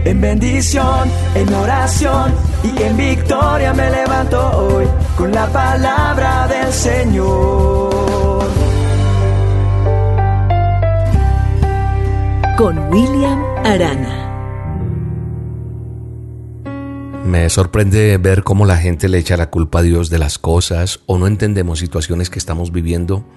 En bendición, en oración y en victoria me levanto hoy con la palabra del Señor. Con William Arana. Me sorprende ver cómo la gente le echa la culpa a Dios de las cosas o no entendemos situaciones que estamos viviendo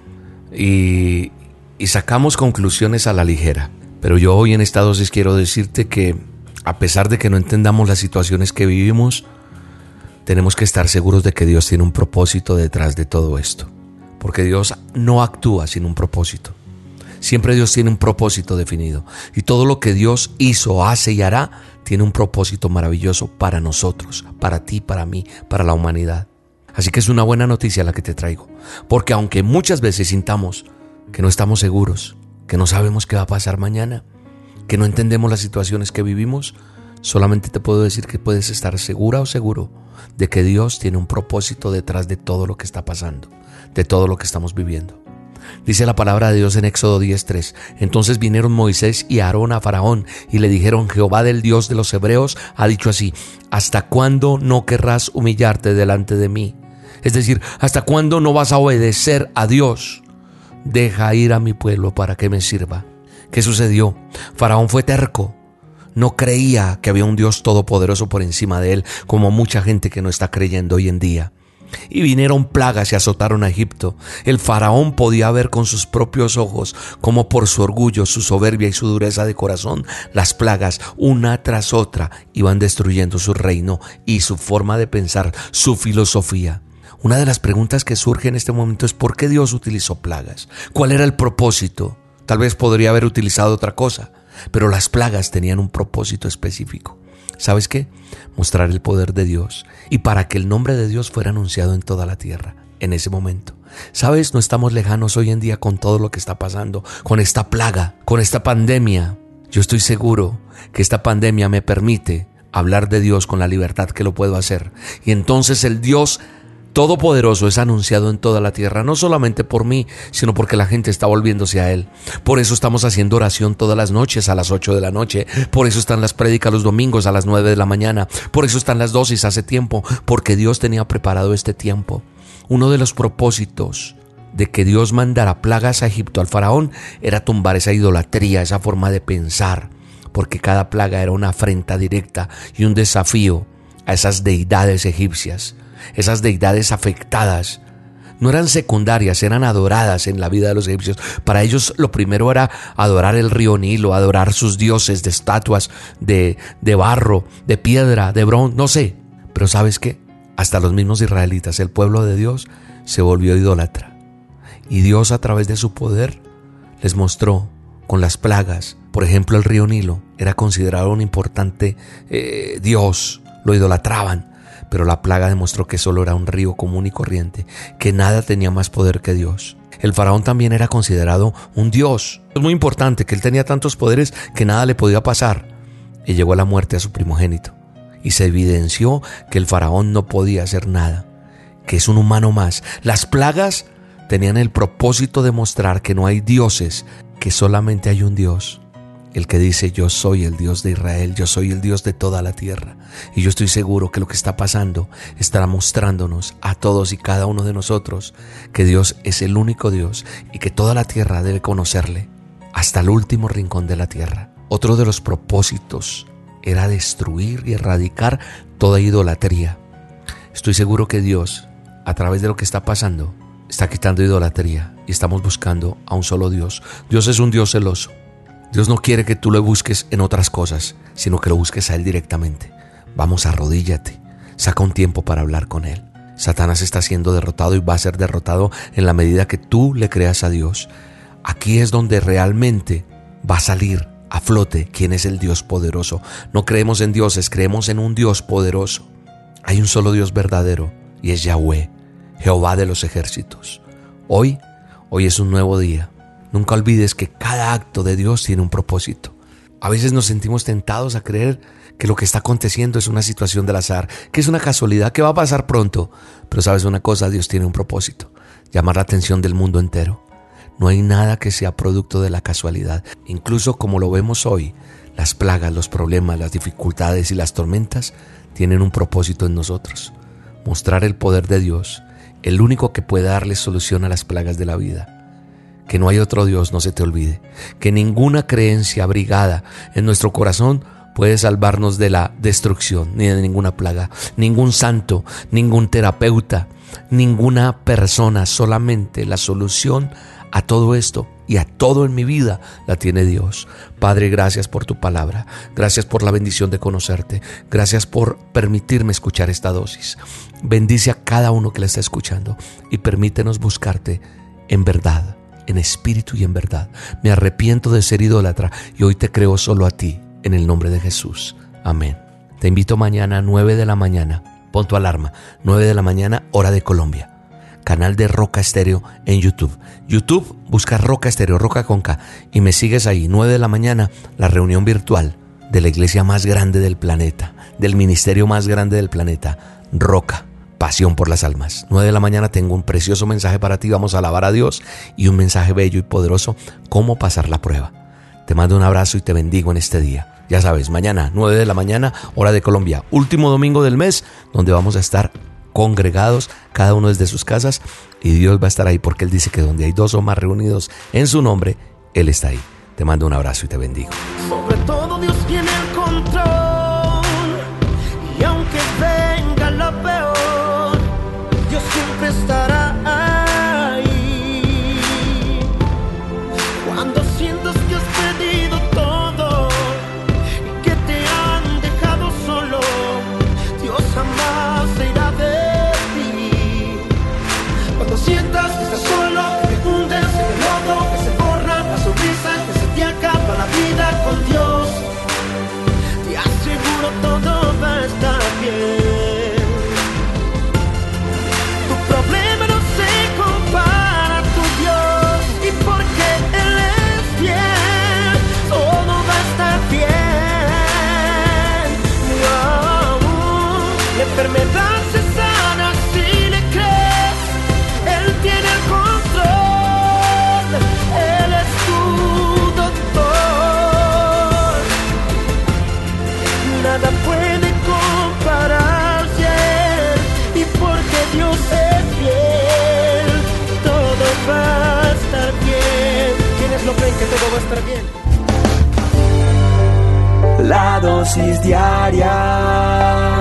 y sacamos conclusiones a la ligera. Pero yo hoy en esta dosis quiero decirte que a pesar de que no entendamos las situaciones que vivimos, tenemos que estar seguros de que Dios tiene un propósito detrás de todo esto. Porque Dios no actúa sin un propósito. Siempre Dios tiene un propósito definido. Y todo lo que Dios hizo, hace y hará tiene un propósito maravilloso para nosotros, para ti, para mí, para la humanidad. Así que es una buena noticia la que te traigo. Porque aunque muchas veces sintamos que no estamos seguros, que no sabemos qué va a pasar mañana, que no entendemos las situaciones que vivimos, solamente te puedo decir que puedes estar segura o seguro de que Dios tiene un propósito detrás de todo lo que está pasando, de todo lo que estamos viviendo. Dice la palabra de Dios en Éxodo 10:3. Entonces vinieron Moisés y Aarón a Faraón y le dijeron: Jehová del Dios de los hebreos ha dicho así: ¿hasta cuándo no querrás humillarte delante de mí? Es decir, ¿hasta cuándo no vas a obedecer a Dios? Deja ir a mi pueblo para que me sirva. ¿Qué sucedió? Faraón fue terco. No creía que había un Dios todopoderoso por encima de él, como mucha gente que no está creyendo hoy en día. Y vinieron plagas y azotaron a Egipto. El faraón podía ver con sus propios ojos cómo por su orgullo, su soberbia y su dureza de corazón, las plagas, una tras otra, iban destruyendo su reino y su forma de pensar, su filosofía. Una de las preguntas que surge en este momento es: ¿por qué Dios utilizó plagas? ¿Cuál era el propósito? Tal vez podría haber utilizado otra cosa, pero las plagas tenían un propósito específico. ¿Sabes qué? Mostrar el poder de Dios y para que el nombre de Dios fuera anunciado en toda la tierra en ese momento. ¿Sabes? No estamos lejanos hoy en día con todo lo que está pasando, con esta plaga, con esta pandemia. Yo estoy seguro que esta pandemia me permite hablar de Dios con la libertad que lo puedo hacer. Y entonces el Dios Todopoderoso es anunciado en toda la tierra, no solamente por mí, sino porque la gente está volviéndose a Él. Por eso estamos haciendo oración todas las noches a las 8 de la noche. Por eso están las prédicas los domingos a las 9 de la mañana. Por eso están las dosis hace tiempo, porque Dios tenía preparado este tiempo. Uno de los propósitos de que Dios mandara plagas a Egipto, al faraón, era tumbar esa idolatría, esa forma de pensar, porque cada plaga era una afrenta directa y un desafío a esas deidades egipcias. Esas deidades afectadas no eran secundarias, eran adoradas en la vida de los egipcios. Para ellos lo primero era adorar el río Nilo, adorar sus dioses de estatuas, de barro, de piedra, de bronce, no sé. Pero ¿sabes qué? Hasta los mismos israelitas, el pueblo de Dios, se volvió idólatra. Y Dios, a través de su poder, les mostró con las plagas. Por ejemplo, el río Nilo era considerado un importante Dios, lo idolatraban. Pero la plaga demostró que solo era un río común y corriente, que nada tenía más poder que Dios. El faraón también era considerado un dios. Es muy importante que él tenía tantos poderes que nada le podía pasar. Y llegó la muerte a su primogénito. Y se evidenció que el faraón no podía hacer nada, que es un humano más. Las plagas tenían el propósito de mostrar que no hay dioses, que solamente hay un Dios. El que dice: yo soy el Dios de Israel, yo soy el Dios de toda la tierra. Y yo estoy seguro que lo que está pasando estará mostrándonos a todos y cada uno de nosotros que Dios es el único Dios y que toda la tierra debe conocerle hasta el último rincón de la tierra. Otro de los propósitos era destruir y erradicar toda idolatría. Estoy seguro que Dios, a través de lo que está pasando, está quitando idolatría y estamos buscando a un solo Dios. Dios es un Dios celoso. Dios no quiere que tú lo busques en otras cosas, sino que lo busques a Él directamente. Vamos, arrodíllate, saca un tiempo para hablar con Él. Satanás está siendo derrotado y va a ser derrotado en la medida que tú le creas a Dios. Aquí es donde realmente va a salir a flote quién es el Dios poderoso. No creemos en dioses, creemos en un Dios poderoso. Hay un solo Dios verdadero y es Yahweh, Jehová de los ejércitos. Hoy es un nuevo día. Nunca olvides que cada acto de Dios tiene un propósito. A veces nos sentimos tentados a creer que lo que está aconteciendo es una situación del azar, que es una casualidad, que va a pasar pronto. Pero sabes una cosa, Dios tiene un propósito: llamar la atención del mundo entero. No hay nada que sea producto de la casualidad. Incluso como lo vemos hoy, Las plagas, los problemas, las dificultades y las tormentas tienen un propósito en nosotros: mostrar el poder de Dios, el único que puede darle solución a las plagas de la vida. Que no hay otro Dios, no se te olvide. Que ninguna creencia abrigada en nuestro corazón puede salvarnos de la destrucción, ni de ninguna plaga, ningún santo, ningún terapeuta, ninguna persona. Solamente la solución a todo esto y a todo en mi vida la tiene Dios. Padre, gracias por tu palabra. Gracias por la bendición de conocerte. Gracias por permitirme escuchar esta dosis. Bendice a cada uno que la está escuchando y permítenos buscarte en verdad, en espíritu y en verdad. Me arrepiento de ser idólatra y hoy te creo solo a ti, en el nombre de Jesús. Amén. Te invito mañana a 9 de la mañana. Pon tu alarma, 9 de la mañana, hora de Colombia. Canal de Roca Estéreo en YouTube. YouTube, busca Roca Estéreo, Roca con K, y me sigues ahí. 9 de la mañana, la reunión virtual de la iglesia más grande del planeta, del ministerio más grande del planeta, Roca. Pasión por las almas. 9 de la mañana tengo un precioso mensaje para ti. Vamos a alabar a Dios y un mensaje bello y poderoso: cómo pasar la prueba. Te mando un abrazo y te bendigo en este día. Ya sabes, mañana 9 de la mañana, hora de Colombia, último domingo del mes, donde vamos a estar congregados, cada uno desde sus casas, y Dios va a estar ahí, porque Él dice que donde hay dos o más reunidos en su nombre, Él está ahí. Te mando un abrazo y te bendigo. Sobre todo Dios tiene el control, y aunque venga lo peor, Dios siempre estará ahí. Cuando sientas que has perdido todo y que te han dejado solo, Dios jamás se irá de ti. Cuando sientas que estás solo, que hundes en el lodo, que se borra la sonrisa, que se te acaba la vida con Dios, te aseguro todo va a estar bien. Tu problema no se compara a tu Dios, y porque Él es fiel, todo va a estar bien. La enfermedad se sana si le crees. Él tiene el control, Él es tu doctor. Nada puede compararse a Él, y porque Dios es fiel, todo va a estar bien. ¿Quiénes lo creen que todo va a estar bien? La dosis diaria